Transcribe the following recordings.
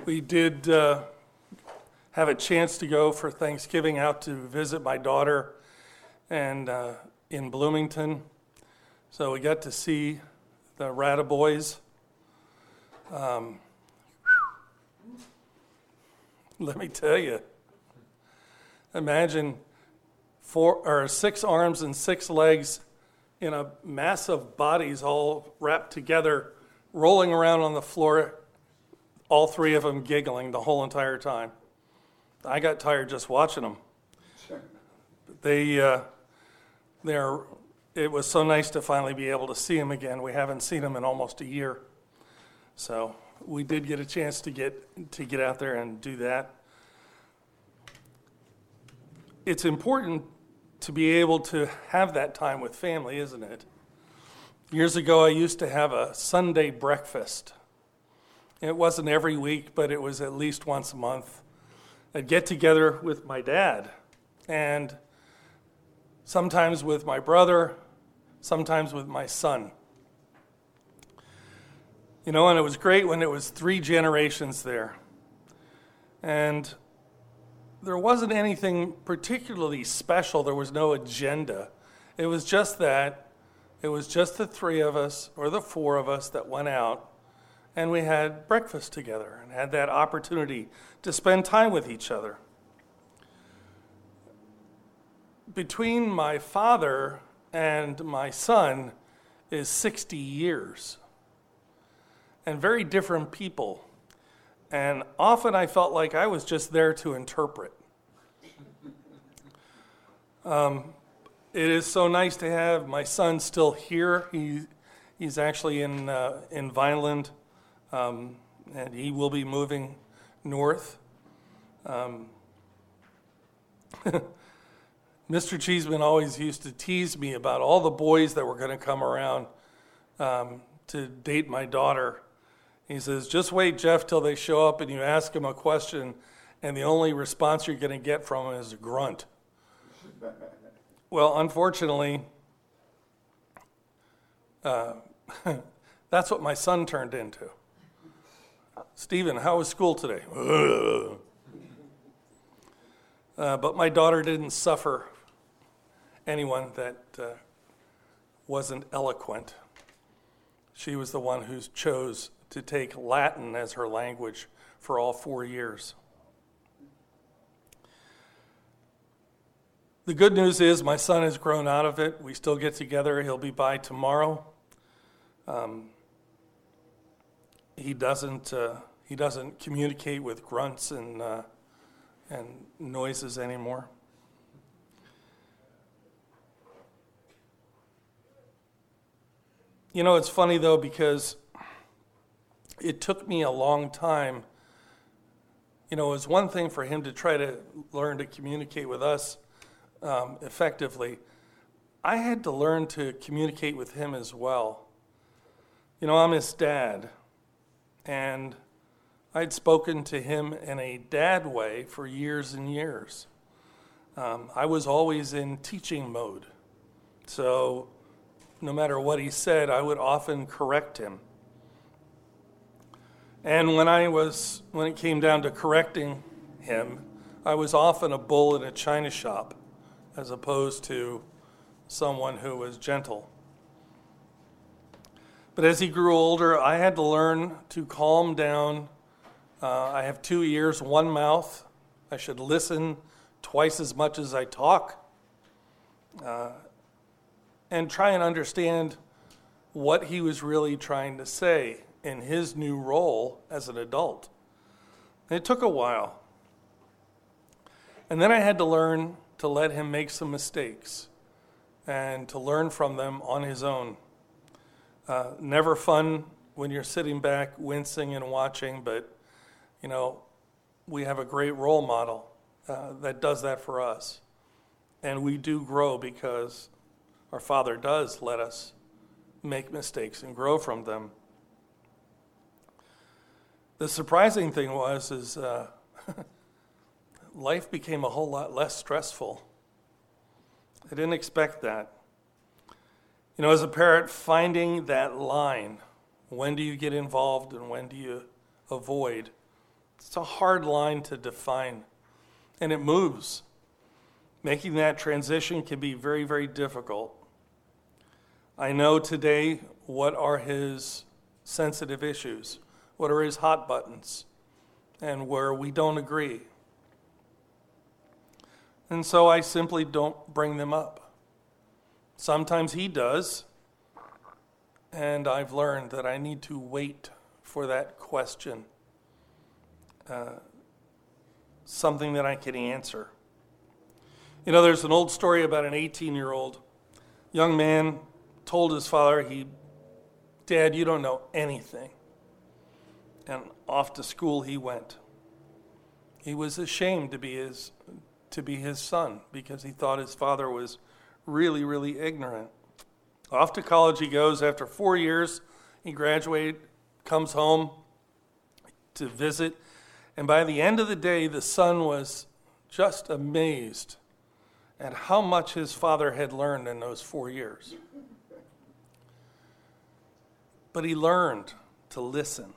We did have a chance to go for Thanksgiving out to visit my daughter and in Bloomington. So we got to see the Rata boys. Let me tell you, imagine 6 arms and 6 legs in a mass of bodies all wrapped together, rolling around on the floor, all 3 of them giggling the whole entire time. I got tired just watching them. It was so nice to finally be able to see them again. We haven't seen them in almost a year. So we did get a chance to get out there and do that. It's important to be able to have that time with family, isn't it? Years ago, I used to have a Sunday breakfast. It wasn't every week, but it was at least once a month. I'd get together with my dad, and sometimes with my brother, sometimes with my son. You know, and it was great when it was 3 generations there. And there wasn't anything particularly special. There was no agenda. It was just the 3 of us or the 4 of us that went out, and we had breakfast together and had that opportunity to spend time with each other. Between my father and my son is 60 years, and very different people. And often I felt like I was just there to interpret. It is so nice to have my son still here. He's actually in Vineland, and he will be moving north. Mr. Cheeseman always used to tease me about all the boys that were going to come around to date my daughter. He says, just wait, Jeff, till they show up and you ask them a question, and the only response you're going to get from them is a grunt. Well, unfortunately, that's what my son turned into. Stephen, how was school today? But my daughter didn't suffer anyone that wasn't eloquent. She was the one who chose to take Latin as her language for all 4 years. The good news is my son has grown out of it. We still get together. He'll be by tomorrow. He doesn't communicate with grunts and noises anymore. You know, it's funny though, because it took me a long time. You know, it was one thing for him to try to learn to communicate with us effectively. I had to learn to communicate with him as well. You know, I'm his dad, and I'd spoken to him in a dad way for years and years. I was always in teaching mode, so no matter what he said, I would often correct him. And when it came down to correcting him, I was often a bull in a china shop, as opposed to someone who was gentle. But as he grew older, I had to learn to calm down. I have 2 ears, 1 mouth. I should listen twice as much as I talk, and try and understand what he was really trying to say in his new role as an adult. And it took a while. And then I had to learn to let him make some mistakes and to learn from them on his own. Never fun when you're sitting back wincing and watching, but you know, we have a great role model that does that for us. And we do grow because our Father does let us make mistakes and grow from them. The surprising thing is life became a whole lot less stressful. I didn't expect that. You know, as a parent, finding that line, when do you get involved and when do you avoid, It's a hard line to define, and it moves. Making that transition can be very, very difficult. I know today what are his sensitive issues, what are his hot buttons, and where we don't agree. And so I simply don't bring them up. Sometimes he does, and I've learned that I need to wait for that question, something that I can answer. You know, there's an old story about an 18-year-old young man told his father, Dad, you don't know anything. And off to school he went. He was ashamed to be his son because he thought his father was really, really ignorant. Off to college he goes. After 4 years, he graduated, comes home to visit, and by the end of the day, the son was just amazed at how much his father had learned in those 4 years. But he learned to listen.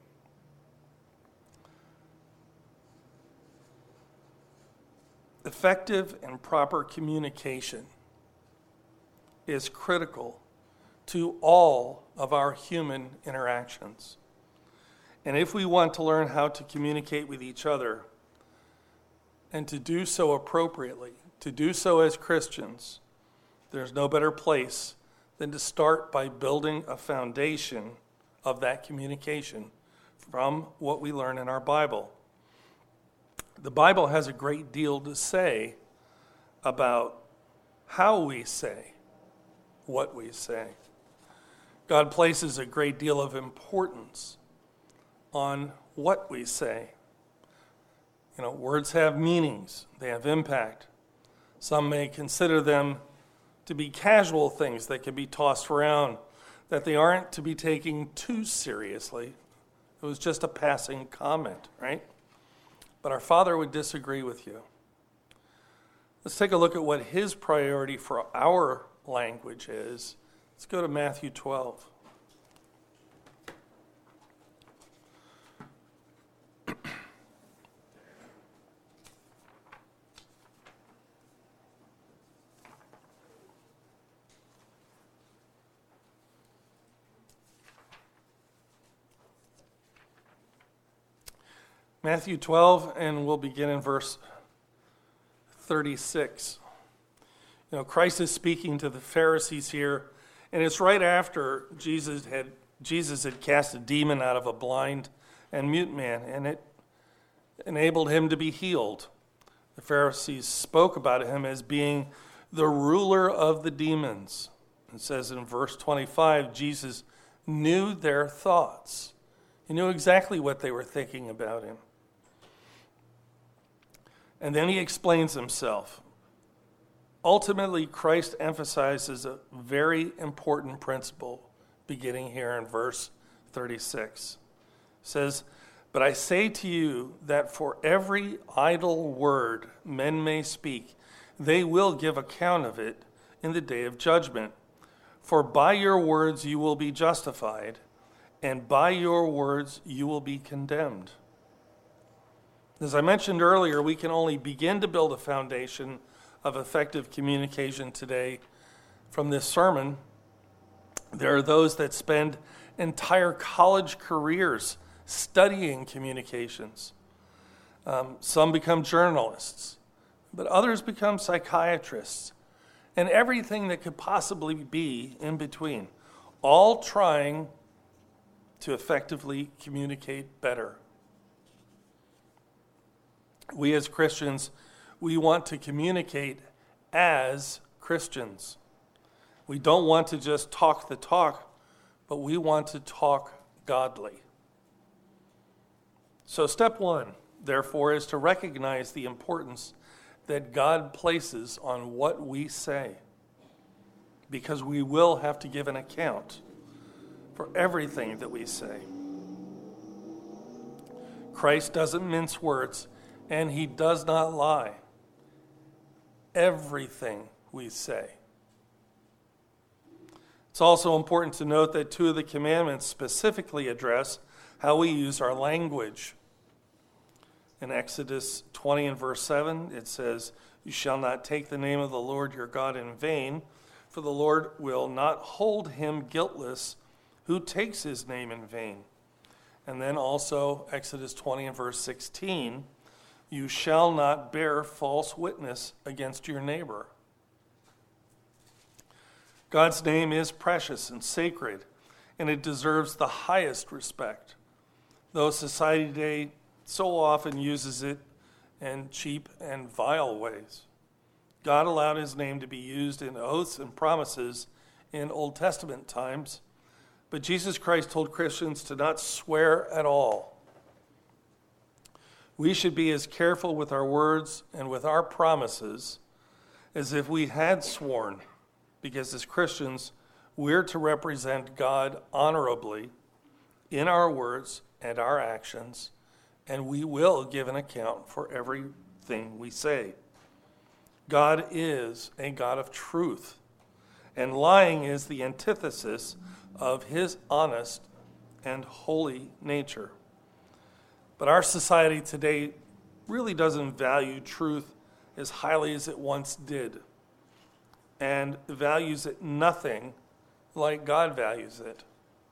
Effective and proper communication is critical to all of our human interactions. And if we want to learn how to communicate with each other and to do so appropriately, to do so as Christians, there's no better place than to start by building a foundation of that communication from what we learn in our Bible. The Bible has a great deal to say about how we say what we say. God places a great deal of importance on what we say. You know, words have meanings, they have impact. Some may consider them to be casual things that can be tossed around, that they aren't to be taken too seriously. It was just a passing comment, right? But our Father would disagree with you. Let's take a look at what his priority for our language is. Let's go to Matthew 12. Matthew 12, and we'll begin in verse 36. You know, Christ is speaking to the Pharisees here, and it's right after Jesus had cast a demon out of a blind and mute man, and it enabled him to be healed. The Pharisees spoke about him as being the ruler of the demons. It says in verse 25, Jesus knew their thoughts. He knew exactly what they were thinking about him. And then he explains himself. Ultimately, Christ emphasizes a very important principle beginning here in verse 36. It says, "But I say to you that for every idle word men may speak, they will give account of it in the day of judgment. For by your words you will be justified, and by your words you will be condemned." As I mentioned earlier, we can only begin to build a foundation of effective communication today from this sermon. There are those that spend entire college careers studying communications. Some become journalists, but others become psychiatrists, and everything that could possibly be in between, all trying to effectively communicate better. We as Christians, we want to communicate as Christians. We don't want to just talk the talk, but we want to talk godly. So step one, therefore, is to recognize the importance that God places on what we say, because we will have to give an account for everything that we say. Christ doesn't mince words, and he does not lie. Everything we say. It's also important to note that two of the commandments specifically address how we use our language. In Exodus 20 and verse 7, it says, "You shall not take the name of the Lord your God in vain, for the Lord will not hold him guiltless who takes his name in vain." And then also Exodus 20 and verse 16, "You shall not bear false witness against your neighbor." God's name is precious and sacred, and it deserves the highest respect, though society today so often uses it in cheap and vile ways. God allowed his name to be used in oaths and promises in Old Testament times, but Jesus Christ told Christians to not swear at all. We should be as careful with our words and with our promises as if we had sworn, because as Christians, we're to represent God honorably in our words and our actions, and we will give an account for everything we say. God is a God of truth, and lying is the antithesis of his honest and holy nature. But our society today really doesn't value truth as highly as it once did, and values it nothing like God values it.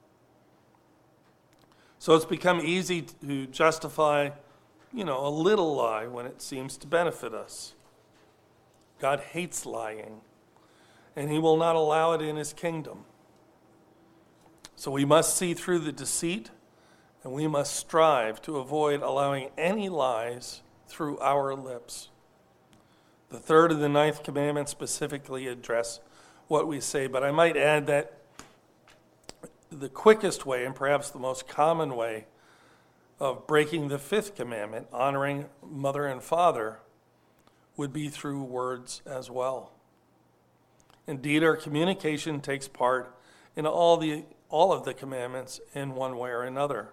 So it's become easy to justify, a little lie when it seems to benefit us. God hates lying, and he will not allow it in his kingdom. So we must see through the deceit, and we must strive to avoid allowing any lies through our lips. The third and the ninth commandments specifically address what we say, but I might add that the quickest way, and perhaps the most common way, of breaking the fifth commandment, honoring mother and father, would be through words as well. Indeed, our communication takes part in all of the commandments in one way or another.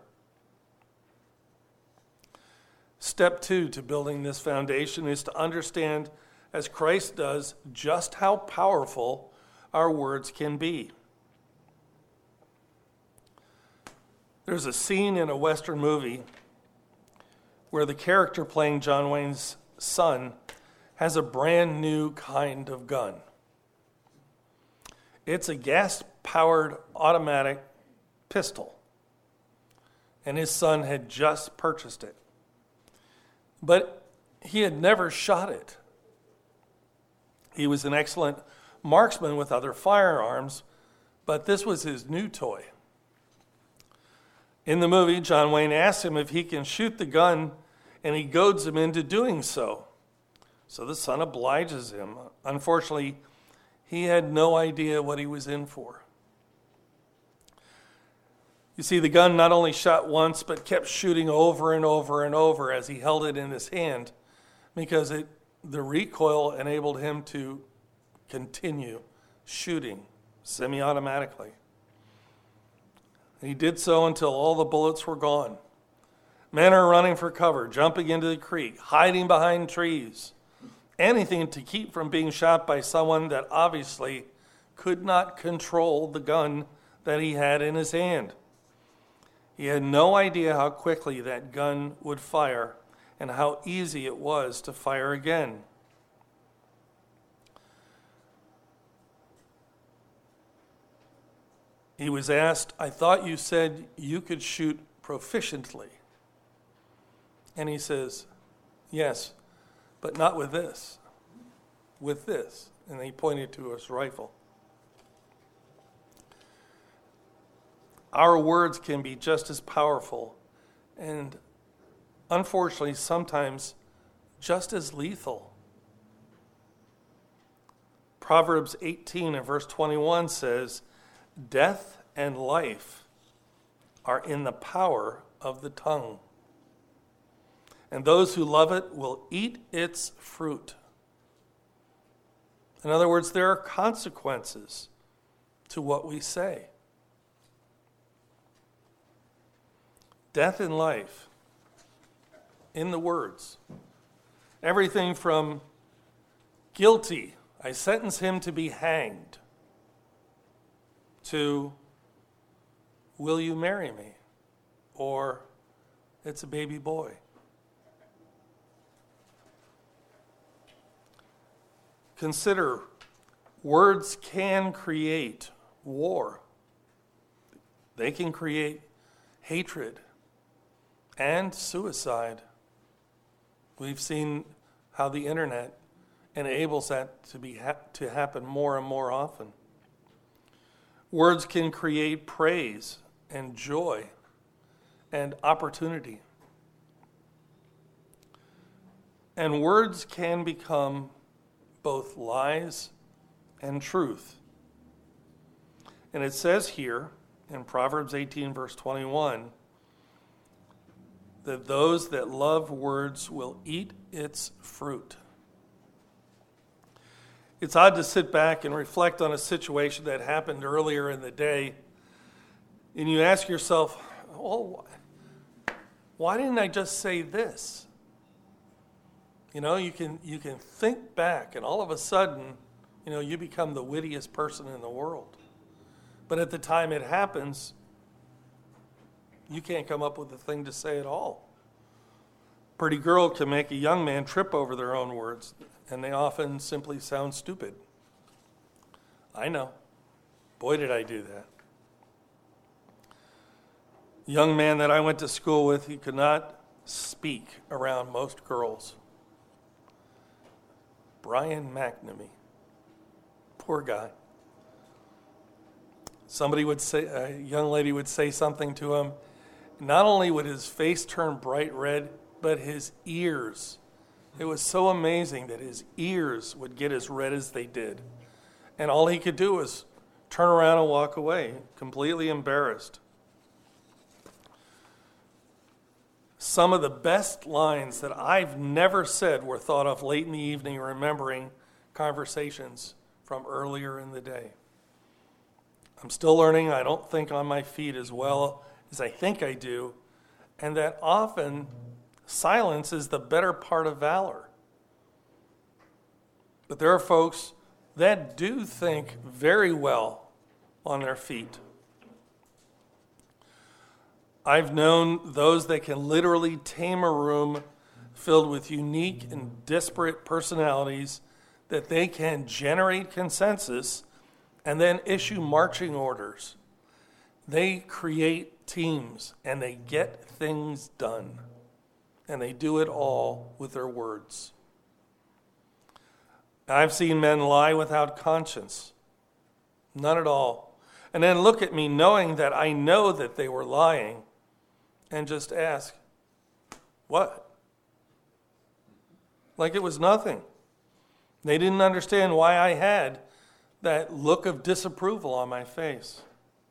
Step 2 to building this foundation is to understand, as Christ does, just how powerful our words can be. There's a scene in a Western movie where the character playing John Wayne's son has a brand new kind of gun. It's a gas-powered automatic pistol, and his son had just purchased it. But he had never shot it. He was an excellent marksman with other firearms, but this was his new toy. In the movie, John Wayne asks him if he can shoot the gun, and he goads him into doing so. So the son obliges him. Unfortunately, he had no idea what he was in for. You see, the gun not only shot once, but kept shooting over and over and over as he held it in his hand, because the recoil enabled him to continue shooting semi-automatically. He did so until all the bullets were gone. Men are running for cover, jumping into the creek, hiding behind trees, anything to keep from being shot by someone that obviously could not control the gun that he had in his hand. He had no idea how quickly that gun would fire and how easy it was to fire again. He was asked, "I thought you said you could shoot proficiently." And he says, "Yes, but not with this. With this." And he pointed to his rifle. Our words can be just as powerful and, unfortunately, sometimes just as lethal. Proverbs 18 and verse 21 says, "Death and life are in the power of the tongue, and those who love it will eat its fruit." In other words, there are consequences to what we say. Death and life in the words. Everything from guilty, I sentence him to be hanged, to will you marry me? Or it's a baby boy. Consider, words can create war. They can create hatred and suicide. We've seen how the internet enables that to happen more and more often. Words can create praise and joy and opportunity. And words can become both lies and truth. And it says here in Proverbs 18, verse 21, that those that love words will eat its fruit. It's odd to sit back and reflect on a situation that happened earlier in the day, and you ask yourself, oh, why didn't I just say this? You know, you can think back, and all of a sudden, you know, you become the wittiest person in the world. But at the time it happens, you can't come up with a thing to say at all. Pretty girl can make a young man trip over their own words, and they often simply sound stupid. I know. Boy, did I do that. A young man that I went to school with, he could not speak around most girls. Brian McNamee. Poor guy. Somebody would say, a young lady would say something to him. Not only would his face turn bright red, but his ears. It was so amazing that his ears would get as red as they did. And all he could do was turn around and walk away, completely embarrassed. Some of the best lines that I've never said were thought of late in the evening, remembering conversations from earlier in the day. I'm still learning. I don't think on my feet as well as I think I do, and that often silence is the better part of valor. But there are folks that do think very well on their feet. I've known those that can literally tame a room filled with unique and disparate personalities, that they can generate consensus and then issue marching orders. They create teams and they get things done. And they do it all with their words. I've seen men lie without conscience. None at all. And then look at me knowing that I know that they were lying and just ask, what? Like it was nothing. They didn't understand why I had that look of disapproval on my face.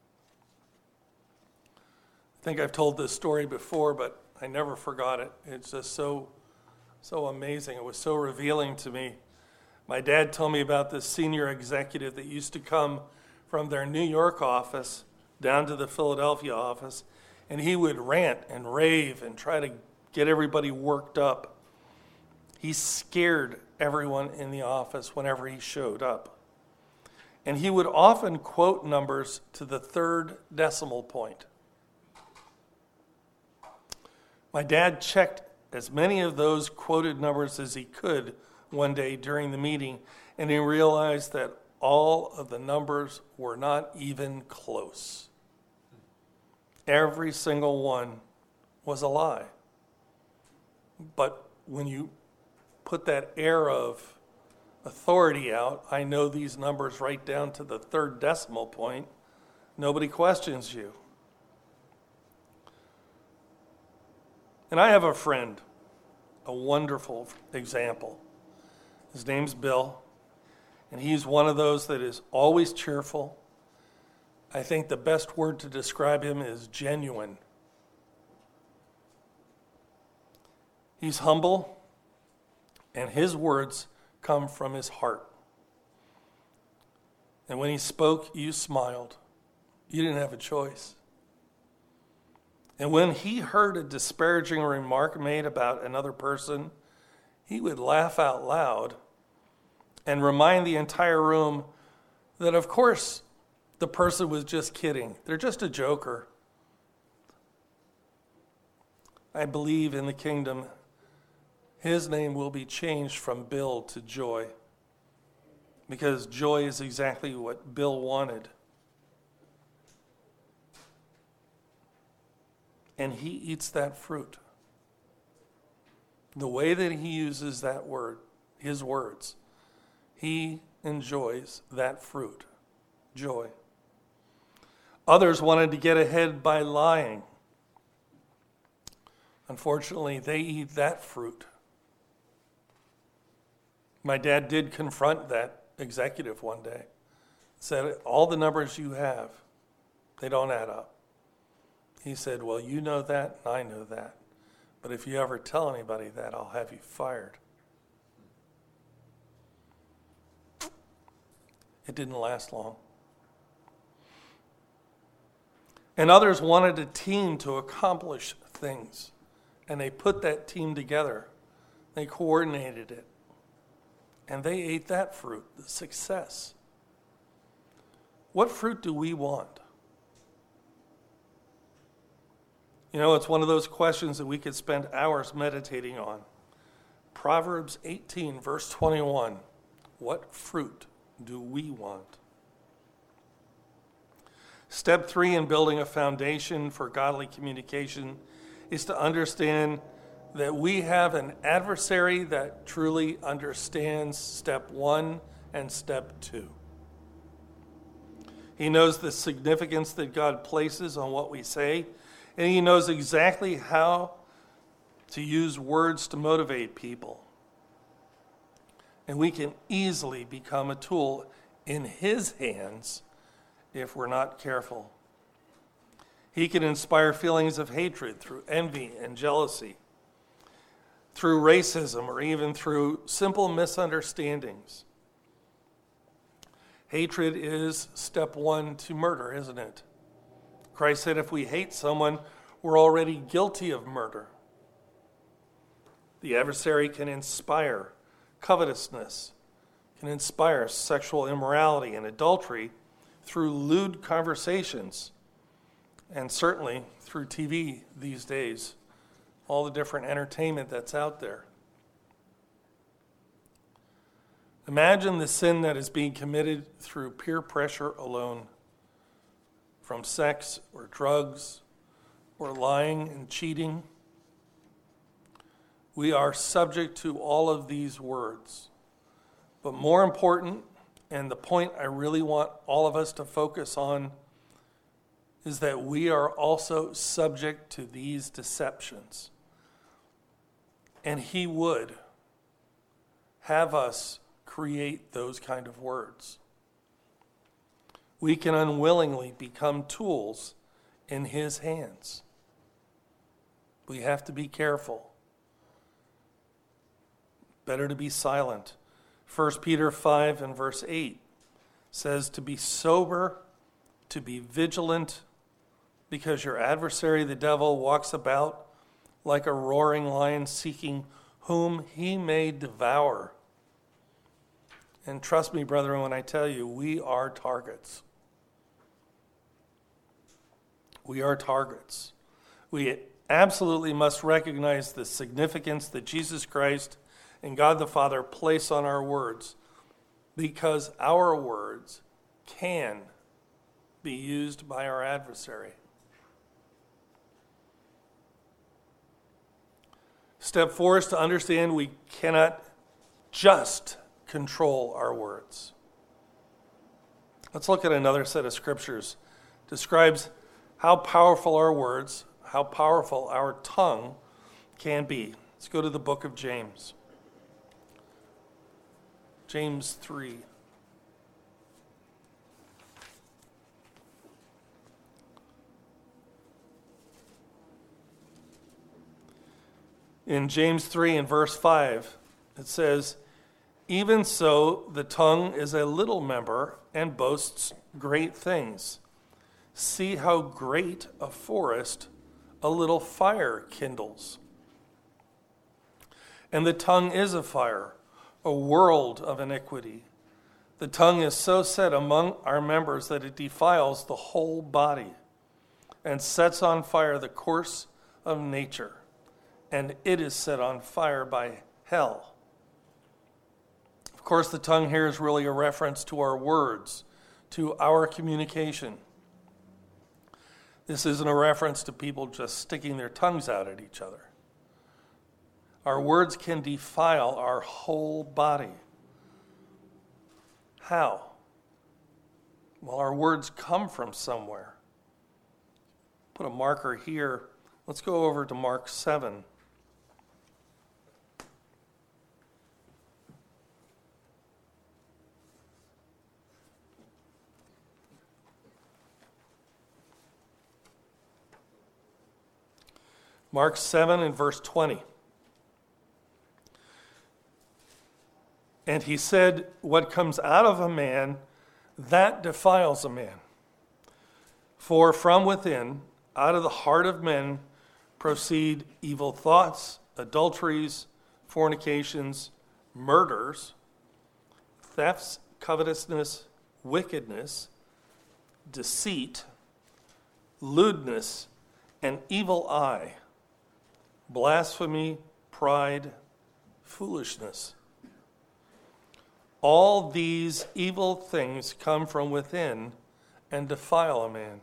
I think I've told this story before, but I never forgot it. It's just so amazing. It was so revealing to me. My dad told me about this senior executive that used to come from their New York office down to the Philadelphia office, and he would rant and rave and try to get everybody worked up. He scared everyone in the office whenever he showed up. And he would often quote numbers to the third decimal point. My dad checked as many of those quoted numbers as he could one day during the meeting, and he realized that all of the numbers were not even close. Every single one was a lie. But when you put that air of authority out, I know these numbers right down to the third decimal point, nobody questions you. And I have a friend, a wonderful example. His name's Bill, and he's one of those that is always cheerful. I think the best word to describe him is genuine. He's humble, and his words come from his heart. And when he spoke, you smiled. You didn't have a choice. And when he heard a disparaging remark made about another person, he would laugh out loud and remind the entire room that, of course, the person was just kidding. They're just a joker. I believe in the kingdom, his name will be changed from Bill to Joy. because joy is exactly what Bill wanted. And he eats that fruit. The way that he uses that word, his words, he enjoys that fruit, joy. Others wanted to get ahead by lying. Unfortunately, they eat that fruit. My dad did confront that executive one day. Said, all the numbers you have, they don't add up. He said, well, you know that, and I know that. But if you ever tell anybody that, I'll have you fired. It didn't last long. And others wanted a team to accomplish things. And they put that team together. They coordinated it. And they ate that fruit, the success. What fruit do we want? You know, it's one of those questions that we could spend hours meditating on. Proverbs 18, verse 21. What fruit do we want? Step 3 in building a foundation for godly communication is to understand that we have an adversary that truly understands step 1 and step 2. He knows the significance that God places on what we say, and he knows exactly how to use words to motivate people. And we can easily become a tool in his hands if we're not careful. He can inspire feelings of hatred through envy and jealousy, through racism, or even through simple misunderstandings. Hatred is step 1 to murder, isn't it? Christ said if we hate someone, we're already guilty of murder. The adversary can inspire covetousness, can inspire sexual immorality and adultery through lewd conversations, and certainly through TV these days, all the different entertainment that's out there. Imagine the sin that is being committed through peer pressure alone, from sex or drugs or lying and cheating. We are subject to all of these words. But more important, and the point I really want all of us to focus on, is that we are also subject to these deceptions. And he would have us create those kind of words. We can unwillingly become tools in his hands. We have to be careful. Better to be silent. 1 Peter 5 and verse 8 says to be sober, to be vigilant, because your adversary, the devil, walks about like a roaring lion seeking whom he may devour. And trust me, brethren, when I tell you, we are targets. We are targets. We absolutely must recognize the significance that Jesus Christ and God the Father place on our words, because our words can be used by our adversary. Step 4 is to understand we cannot just control our words. Let's look at another set of scriptures. It describes how powerful our words, how powerful our tongue can be. Let's go to the book of James. James 3. In James 3 and verse 5, it says, even so, the tongue is a little member and boasts great things. See how great a forest a little fire kindles. And the tongue is a fire, a world of iniquity. The tongue is so set among our members that it defiles the whole body and sets on fire the course of nature, and it is set on fire by hell. Of Of course, the tongue here is really a reference to our words, to our communication. This isn't a reference to people just sticking their tongues out at each other. Our words can defile our whole body. How? Well, our words come from somewhere. Put a marker here. Let's go over to Mark 7. Mark 7 and verse 20. And he said, what comes out of a man, that defiles a man. For from within, out of the heart of men, proceed evil thoughts, adulteries, fornications, murders, thefts, covetousness, wickedness, deceit, lewdness, an evil eye, blasphemy, pride, foolishness. All these evil things come from within and defile a man.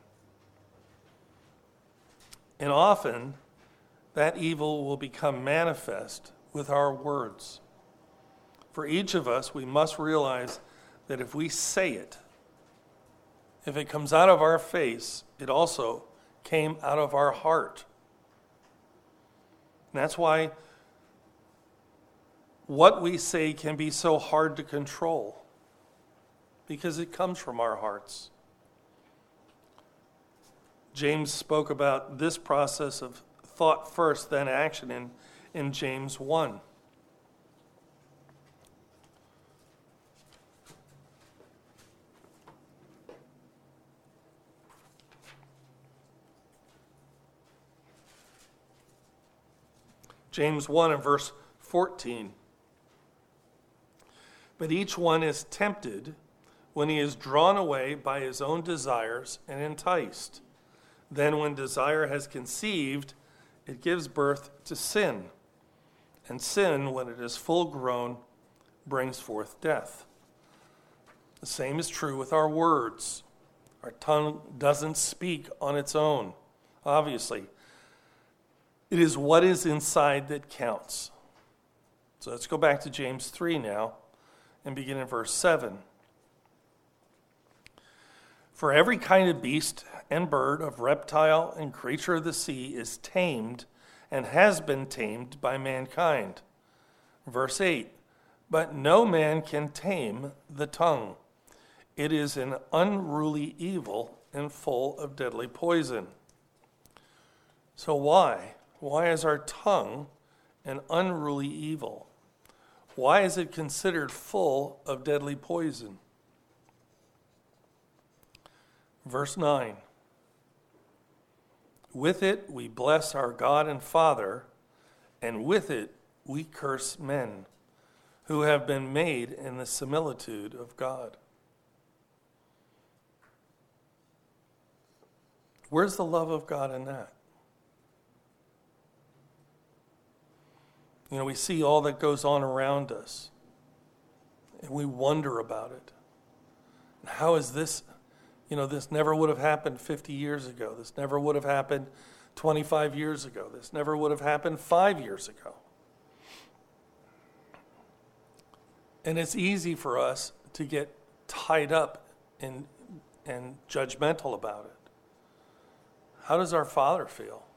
And often, that evil will become manifest with our words. For each of us, we must realize that if we say it, if it comes out of our face, it also came out of our heart. And that's why what we say can be so hard to control, because it comes from our hearts. James spoke about this process of thought first, then action in James 1. James 1 and verse 14. But each one is tempted when he is drawn away by his own desires and enticed. Then when desire has conceived, it gives birth to sin. And sin, when it is full grown, brings forth death. The same is true with our words. Our tongue doesn't speak on its own, obviously. It is what is inside that counts. So let's go back to James 3 now and begin in verse 7. For every kind of beast and bird, of reptile and creature of the sea is tamed and has been tamed by mankind. Verse 8, but no man can tame the tongue. It is an unruly evil and full of deadly poison. So why? Why is our tongue an unruly evil? Why is it considered full of deadly poison? Verse 9. With it we bless our God and Father, and with it we curse men who have been made in the similitude of God. Where's the love of God in that? You know, we see all that goes on around us, and we wonder about it. How is this? You know, this never would have happened 50 years ago. This never would have happened 25 years ago. This never would have happened 5 years ago. And it's easy for us to get tied up and judgmental about it. How does our Father feel?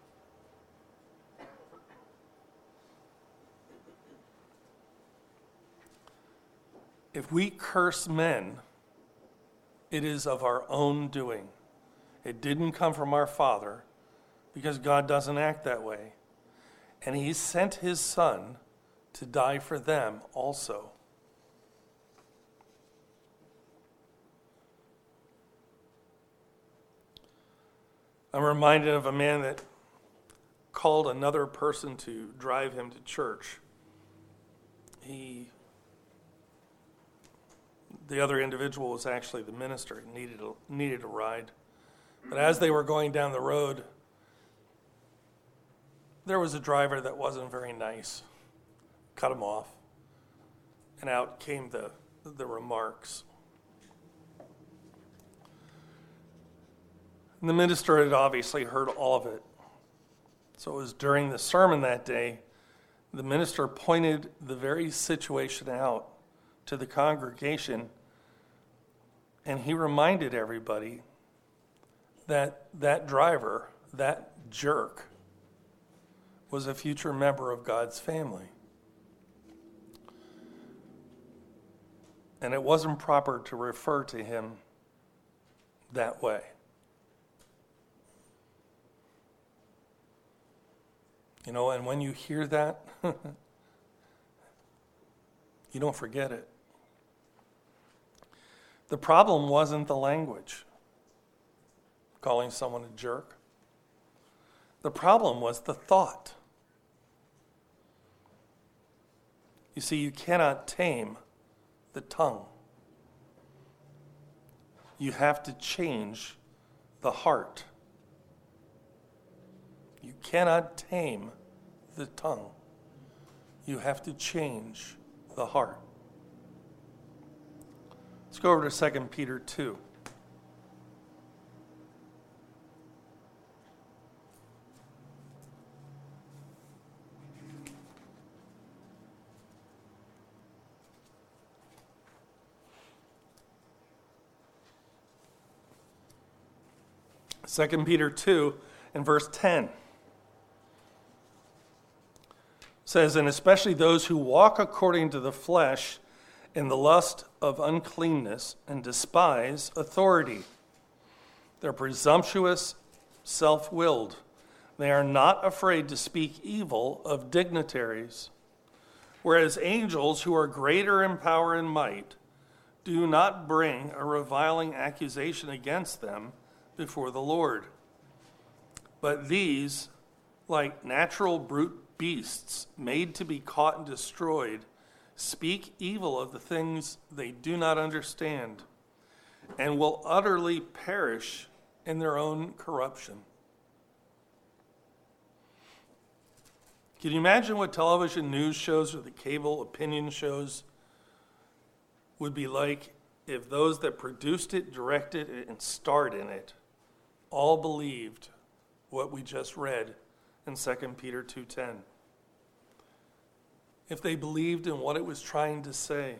If we curse men, it is of our own doing. It didn't come from our Father, because God doesn't act that way. And He sent His Son to die for them also. I'm reminded of a man that called another person to drive him to church. The other individual was actually the minister. He needed a ride. But as they were going down the road, there was a driver that wasn't very nice. Cut him off. And out came the remarks. And the minister had obviously heard all of it. So it was during the sermon that day, the minister pointed the very situation out to the congregation, and he reminded everybody that that driver, that jerk, was a future member of God's family. And it wasn't proper to refer to him that way. You know, and when you hear that, you don't forget it. The problem wasn't the language, calling someone a jerk. The problem was the thought. You see, you cannot tame the tongue. You have to change the heart. You cannot tame the tongue. You have to change the heart. Let's go over to 2 Peter 2. Second Peter 2 and verse 10 says, and especially those who walk according to the flesh in the lust of uncleanness and despise authority. They're presumptuous, self-willed. They are not afraid to speak evil of dignitaries, whereas angels who are greater in power and might do not bring a reviling accusation against them before the Lord. But these, like natural brute beasts made to be caught and destroyed, speak evil of the things they do not understand, and will utterly perish in their own corruption. Can you imagine what television news shows or the cable opinion shows would be like if those that produced it, directed it, and starred in it all believed what we just read in 2 Peter 2:10? If they believed in what it was trying to say.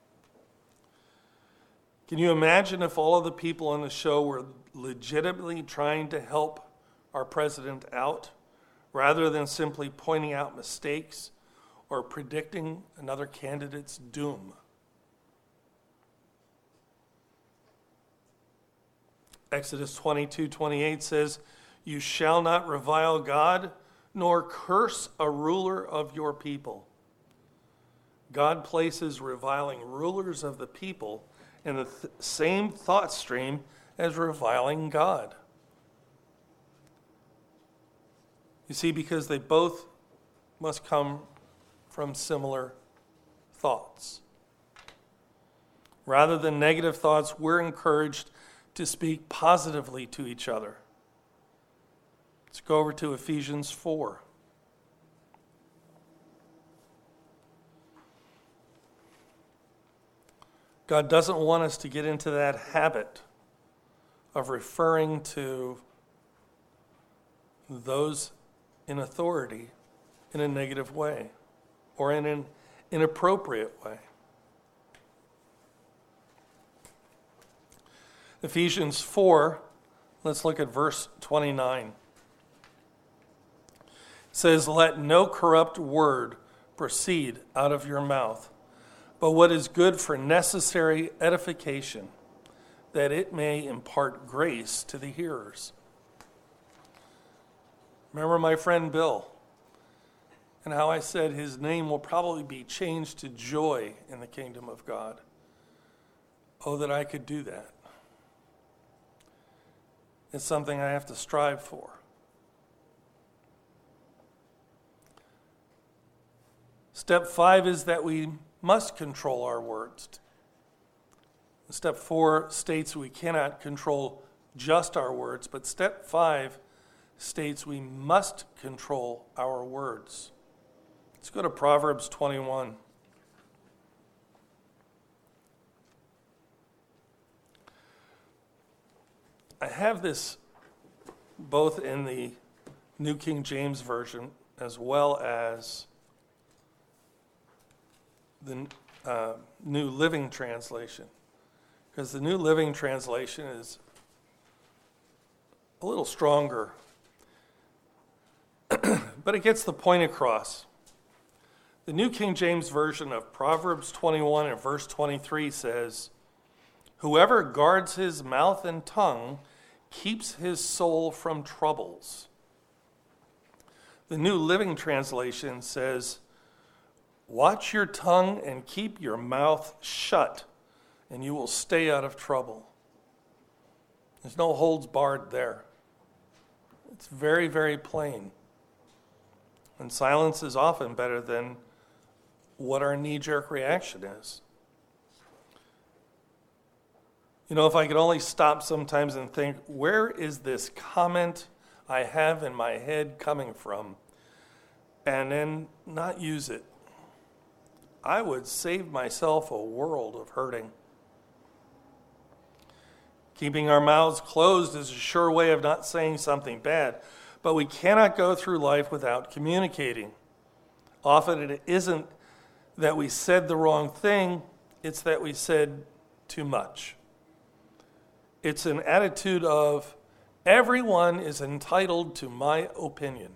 Can you imagine if all of the people on the show were legitimately trying to help our president out, rather than simply pointing out mistakes or predicting another candidate's doom? Exodus 22:28 says, you shall not revile God, nor curse a ruler of your people. God places reviling rulers of the people in the same thought stream as reviling God. You see, because they both must come from similar thoughts. Rather than negative thoughts, we're encouraged to speak positively to each other. Let's go over to Ephesians 4. God doesn't want us to get into that habit of referring to those in authority in a negative way or in an inappropriate way. Ephesians 4, let's look at verse 29. It says, let no corrupt word proceed out of your mouth, but what is good for necessary edification, that it may impart grace to the hearers. Remember my friend Bill, and how I said his name will probably be changed to Joy in the kingdom of God. Oh, that I could do that. It's something I have to strive for. Step 5 is that we must control our words. Step 4 states we cannot control just our words, but step 5 states we must control our words. Let's go to Proverbs 21. I have this both in the New King James Version as well as the New Living Translation, because the New Living Translation is a little stronger, but it gets the point across. The New King James Version of Proverbs 21 and verse 23 says, "Whoever guards his mouth and tongue keeps his soul from troubles." The New Living Translation says, "Watch your tongue and keep your mouth shut, and you will stay out of trouble." There's no holds barred there. It's very, very plain. And silence is often better than what our knee-jerk reaction is. You know, if I could only stop sometimes and think, where is this comment I have in my head coming from, and then not use it, I would save myself a world of hurting. Keeping our mouths closed is a sure way of not saying something bad, but we cannot go through life without communicating. Often it isn't that we said the wrong thing, it's that we said too much. It's an attitude of, everyone is entitled to my opinion.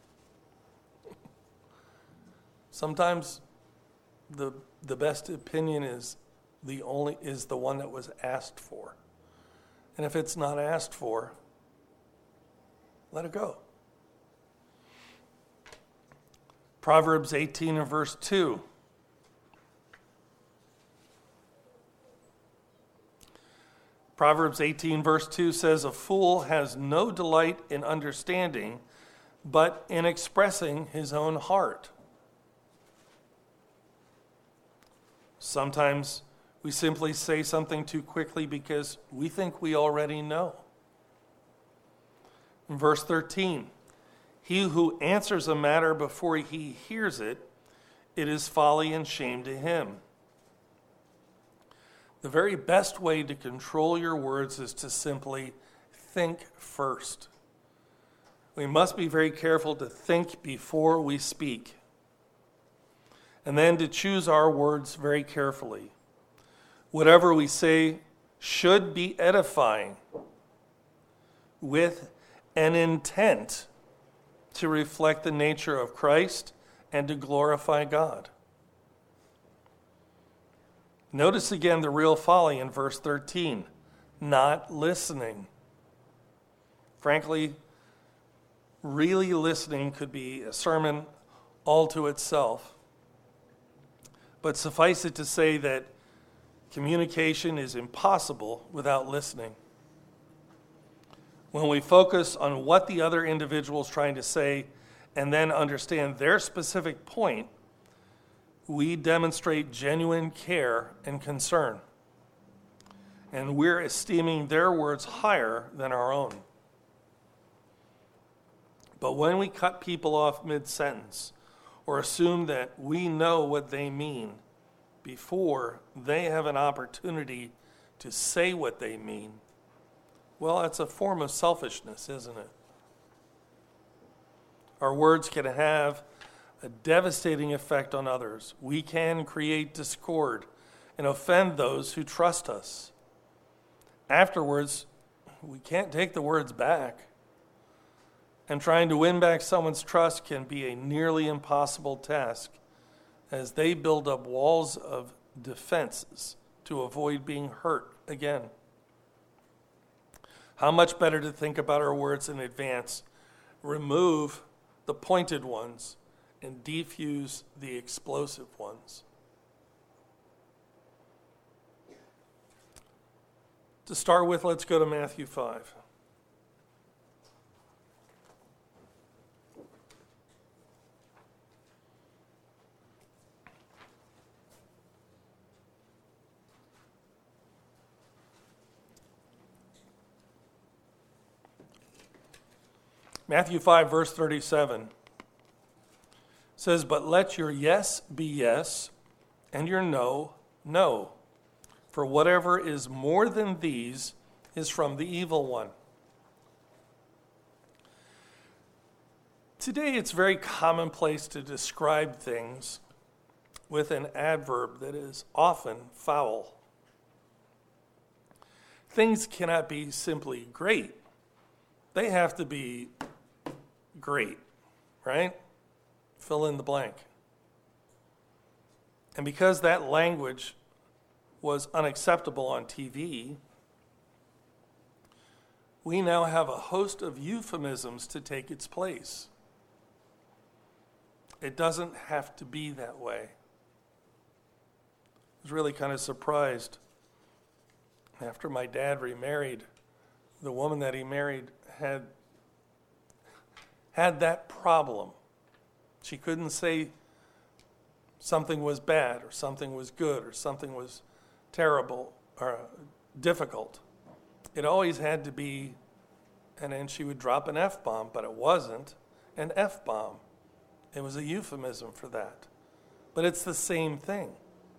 Sometimes the best opinion is the one that was asked for. And if it's not asked for, let it go. Proverbs 18 and verse 2. Proverbs 18 verse 2 says, "A fool has no delight in understanding, but in expressing his own heart." Sometimes we simply say something too quickly because we think we already know. In verse 13, "He who answers a matter before he hears it, it is folly and shame to him." The very best way to control your words is to simply think first. We must be very careful to think before we speak, and then to choose our words very carefully. Whatever we say should be edifying, with an intent to reflect the nature of Christ and to glorify God. Notice again the real folly in verse 13, not listening. Frankly, really listening could be a sermon all to itself. But suffice it to say that communication is impossible without listening. When we focus on what the other individual is trying to say and then understand their specific point, we demonstrate genuine care and concern. And we're esteeming their words higher than our own. But when we cut people off mid-sentence or assume that we know what they mean before they have an opportunity to say what they mean, well, that's a form of selfishness, isn't it? Our words can have a devastating effect on others. We can create discord and offend those who trust us. Afterwards, we can't take the words back. And trying to win back someone's trust can be a nearly impossible task as they build up walls of defenses to avoid being hurt again. How much better to think about our words in advance, remove the pointed ones, and defuse the explosive ones. To start with, let's go to Matthew 5. Matthew 5, verse 37 says, "But let your yes be yes, and your no, no. For whatever is more than these is from the evil one. Today, it's very commonplace to describe things with an adverb that is often foul. Things cannot be simply great. They have to be great, right? Fill in the blank. And because that language was unacceptable on TV, we now have a host of euphemisms to take its place. It doesn't have to be that way. I was really kind of surprised after my dad remarried. The woman that he married had that problem. She couldn't say something was bad or something was good or something was terrible or difficult. It always had to be, and then she would drop an F-bomb, but it wasn't an F-bomb. It was a euphemism for that. But it's the same thing.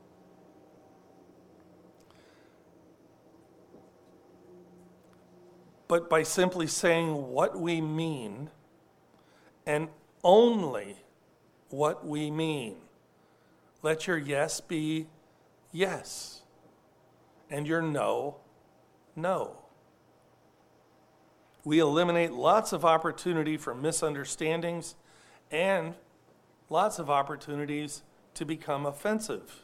But by simply saying what we mean, and only what we mean, let your yes be yes, and your no, no. We eliminate lots of opportunity for misunderstandings and lots of opportunities to become offensive.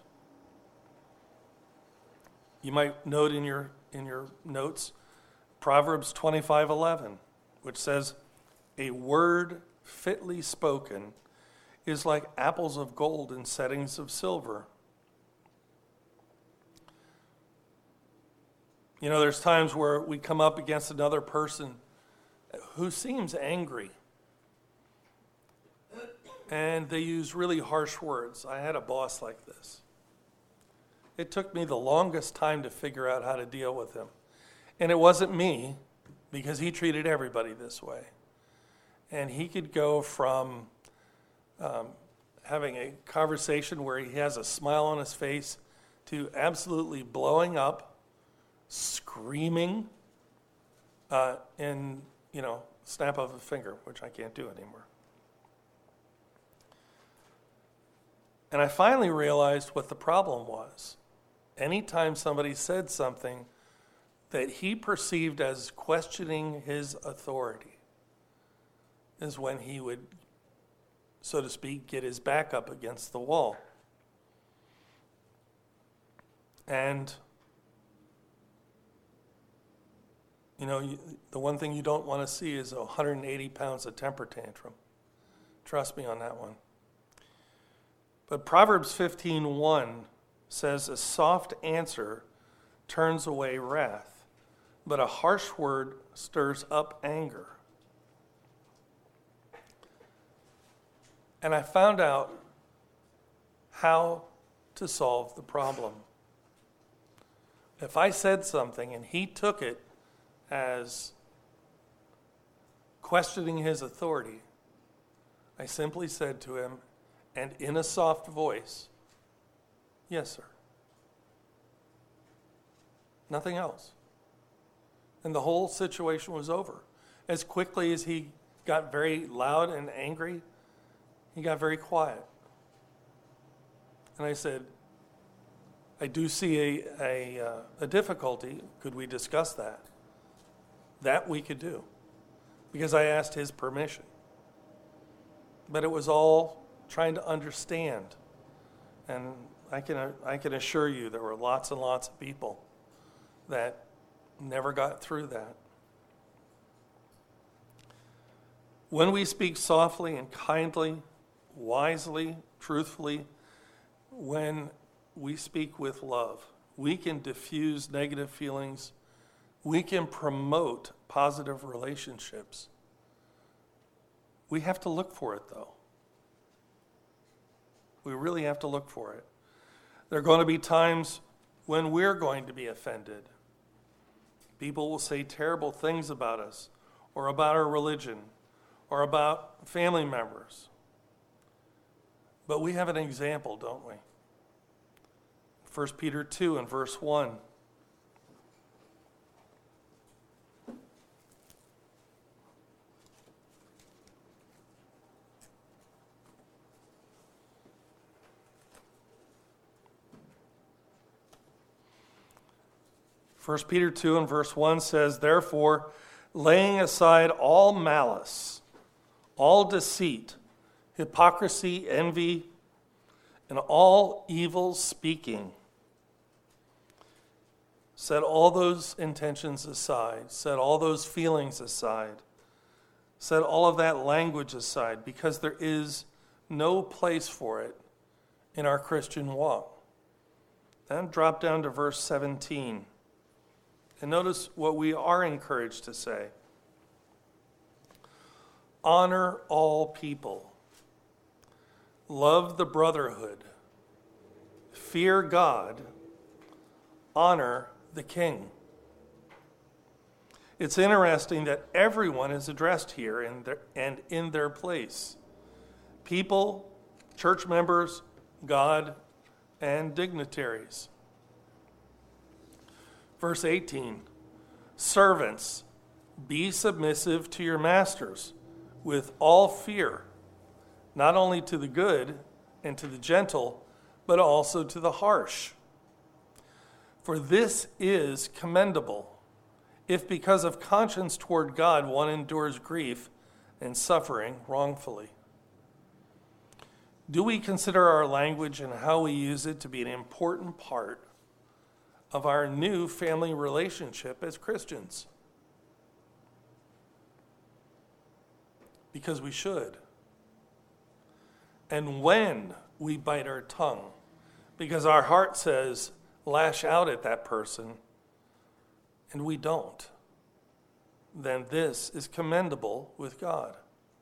You might note in your notes Proverbs 25:11, which says, "A word fitly spoken is like apples of gold in settings of silver." You know, there's times where we come up against another person who seems angry, and they use really harsh words. I had a boss like this. It took me the longest time to figure out how to deal with him. And it wasn't me, because he treated everybody this way. And he could go from having a conversation where he has a smile on his face to absolutely blowing up, screaming in, snap of a finger, which I can't do anymore. And I finally realized what the problem was. Anytime somebody said something that he perceived as questioning his authority is when he would, so to speak, get his back up against the wall. And, the one thing you don't want to see is 180 pounds of temper tantrum. Trust me on that one. But Proverbs 15:1 says, "A soft answer turns away wrath, but a harsh word stirs up anger." And I found out how to solve the problem. If I said something and he took it as questioning his authority, I simply said to him, and in a soft voice, "Yes, sir." Nothing else. And the whole situation was over. As quickly as he got very loud and angry, he got very quiet. And I said, "I do see a difficulty. Could we discuss that?" That we could do, because I asked his permission. But it was all trying to understand. And I can assure you there were lots and lots of people that never got through that. When we speak softly and kindly, wisely, truthfully, when we speak with love, we can diffuse negative feelings. We can promote positive relationships. We have to look for it, though. We really have to look for it. There are going to be times when we're going to be offended. People will say terrible things about us, or about our religion, or about family members. But we have an example, don't we? 1 Peter 2 and verse 1. 1 Peter 2 and verse 1 says, "Therefore, laying aside all malice, all deceit, hypocrisy, envy, and all evil speaking." Set all those intentions aside. Set all those feelings aside. Set all of that language aside, because there is no place for it in our Christian walk. Then drop down to verse 17. And notice what we are encouraged to say. Honor all people. Love the brotherhood. Fear God. Honor the king. It's interesting that everyone is addressed here and in their place. People, church members, God, and dignitaries. Verse 18, "Servants, be submissive to your masters with all fear, not only to the good and to the gentle, but also to the harsh. For this is commendable, if because of conscience toward God one endures grief and suffering wrongfully." Do we consider our language and how we use it to be an important part of our new family relationship as Christians? Because we should. And when we bite our tongue, because our heart says, lash out at that person, and we don't, then this is commendable with God.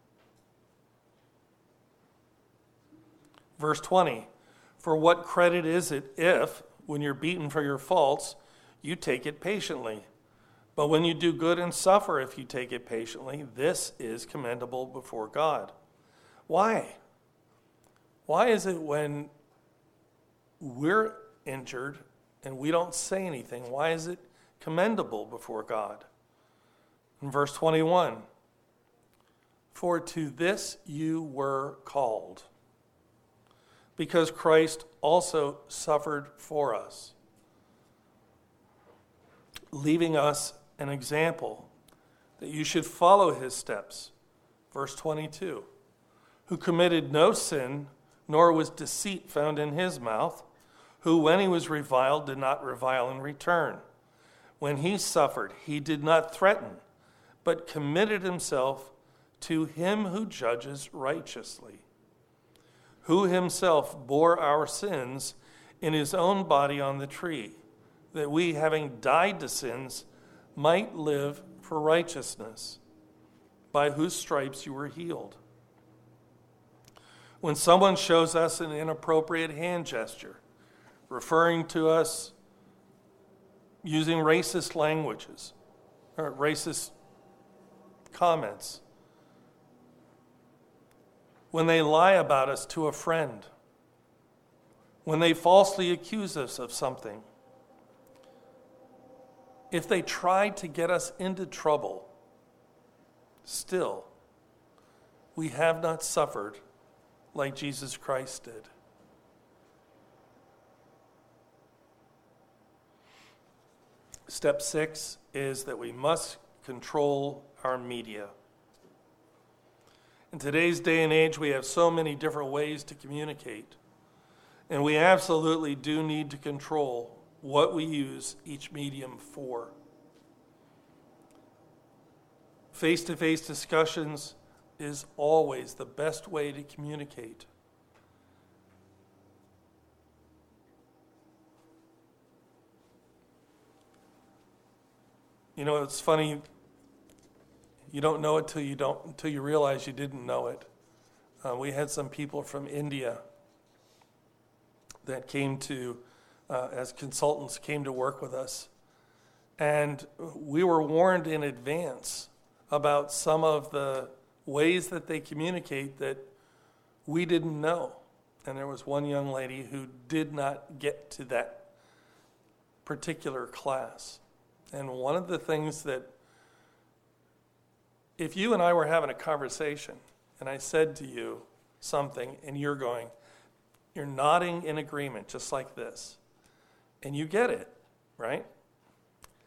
Verse 20, "For what credit is it if, when you're beaten for your faults, you take it patiently? But when you do good and suffer, if you take it patiently, this is commendable before God." Why? Why is it when we're injured and we don't say anything, why is it commendable before God? In verse 21, "For to this you were called, because Christ also suffered for us, leaving us an example that you should follow his steps." Verse 22, "Who committed no sin, nor was deceit found in his mouth, who when he was reviled did not revile in return. When he suffered, he did not threaten, but committed himself to him who judges righteously, who himself bore our sins in his own body on the tree, that we, having died to sins, might live for righteousness, by whose stripes you were healed." When someone shows us an inappropriate hand gesture, referring to us using racist languages or racist comments, when they lie about us to a friend, when they falsely accuse us of something, if they try to get us into trouble, still, we have not suffered like Jesus Christ did. Step 6 is that we must control our media. In today's day and age, we have so many different ways to communicate, and we absolutely do need to control what we use each medium for. Face-to-face discussions is always the best way to communicate. You know, it's funny, you don't know it until you realize you didn't know it. We had some people from India that came to, as consultants, came to work with us. And we were warned in advance about some of the ways that they communicate that we didn't know. And there was one young lady who did not get to that particular class. And one of the things that, if you and I were having a conversation and I said to you something and you're nodding in agreement just like this, and you get it, right?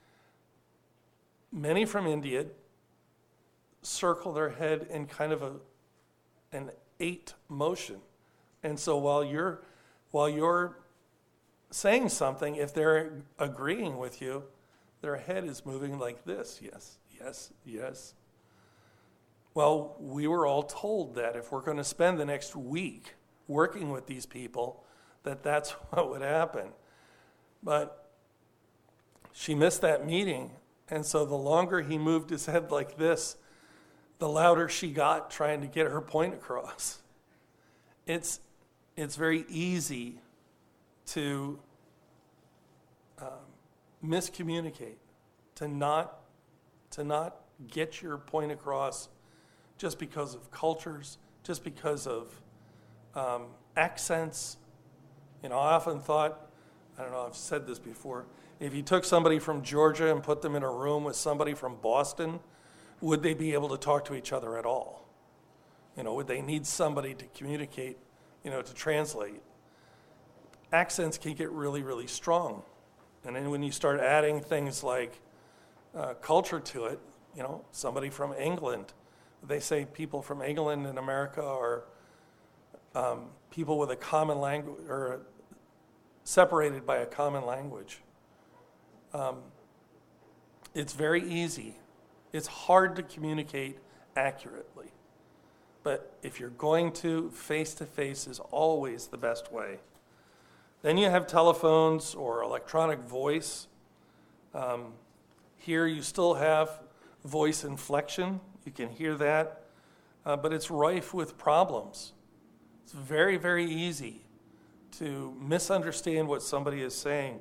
many from India circle their head in kind of an 8 motion. And so while you're saying something, if they're agreeing with you, their head is moving like this. Yes, yes, yes. Well, we were all told that if we're going to spend the next week working with these people, that's what would happen. But she missed that meeting, and so the longer he moved his head like this, the louder she got trying to get her point across. It's very easy to miscommunicate, to not get your point across just because of cultures, just because of accents. I often thought, I don't know, I've said this before, if you took somebody from Georgia and put them in a room with somebody from Boston, would they be able to talk to each other at all? Would they need somebody to communicate, to translate? Accents can get really, really strong. And then when you start adding things like culture to it, somebody from England, they say people from England and America are people with a common language, or separated by a common language. It's very easy. It's hard to communicate accurately. But if you're going to, face-to-face is always the best way. Then you have telephones or electronic voice. Here you still have voice inflection. You can hear that. But it's rife with problems. It's very, very easy to misunderstand what somebody is saying.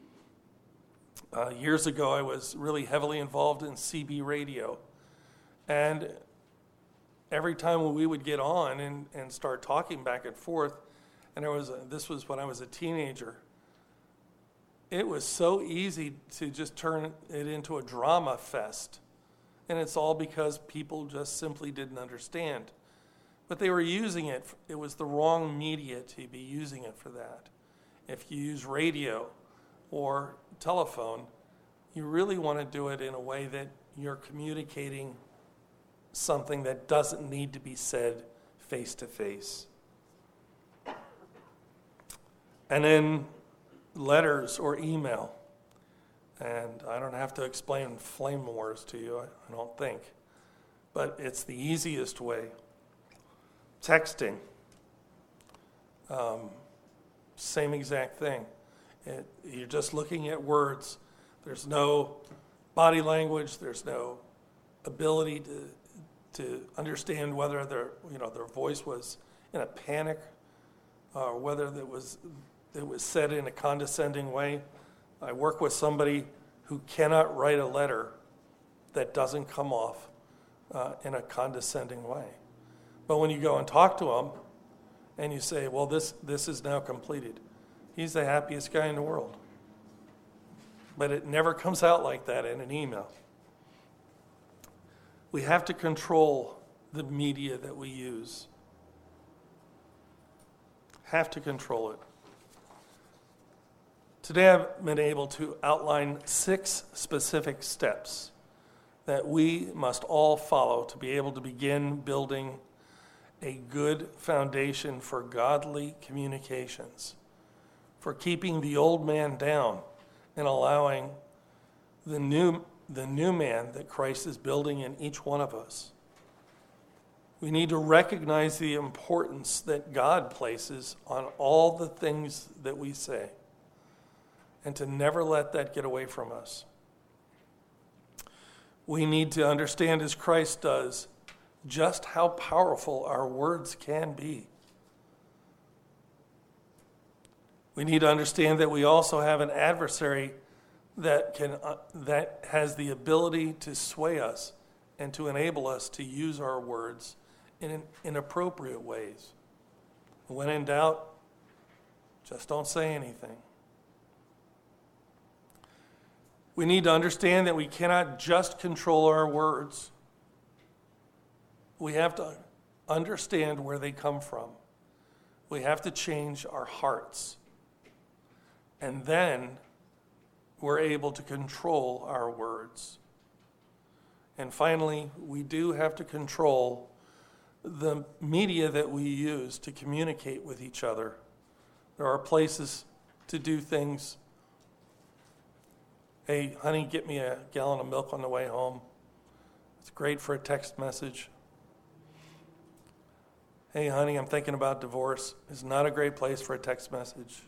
Years ago, I was really heavily involved in CB radio. And every time we would get on and start talking back and forth, and this was when I was a teenager, it was so easy to just turn it into a drama fest. And it's all because people just simply didn't understand. But they were using it. It was the wrong media to be using it for that. If you use radio or telephone, you really want to do it in a way that you're communicating something that doesn't need to be said face to face. And then letters or email. And I don't have to explain flame wars to you, I don't think. But it's the easiest way. Texting. Same exact thing. You're just looking at words. There's no body language. There's no ability to understand whether their voice was in a panic or whether it was said in a condescending way. I work with somebody who cannot write a letter that doesn't come off in a condescending way. But when you go and talk to him and you say, well, this is now completed, he's the happiest guy in the world. But it never comes out like that in an email. We have to control the media that we use. Have to control it. Today I've been able to outline 6 specific steps that we must all follow to be able to begin building a good foundation for godly communications, for keeping the old man down and allowing the new man that Christ is building in each one of us. We need to recognize the importance that God places on all the things that we say, and to never let that get away from us. We need to understand, as Christ does, just how powerful our words can be. We need to understand that we also have an adversary that has the ability to sway us and to enable us to use our words in inappropriate ways. When in doubt, just don't say anything. We need to understand that we cannot just control our words. We have to understand where they come from. We have to change our hearts. And then we're able to control our words. And finally, we do have to control the media that we use to communicate with each other. There are places to do things. Hey, honey, get me a gallon of milk on the way home. It's great for a text message. Hey, honey, I'm thinking about divorce. It's not a great place for a text message.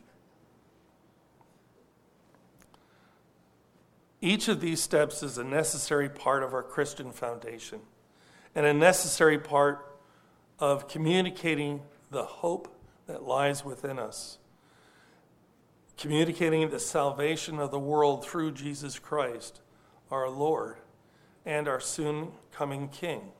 Each of these steps is a necessary part of our Christian foundation and a necessary part of communicating the hope that lies within us, communicating the salvation of the world through Jesus Christ, our Lord, and our soon coming King.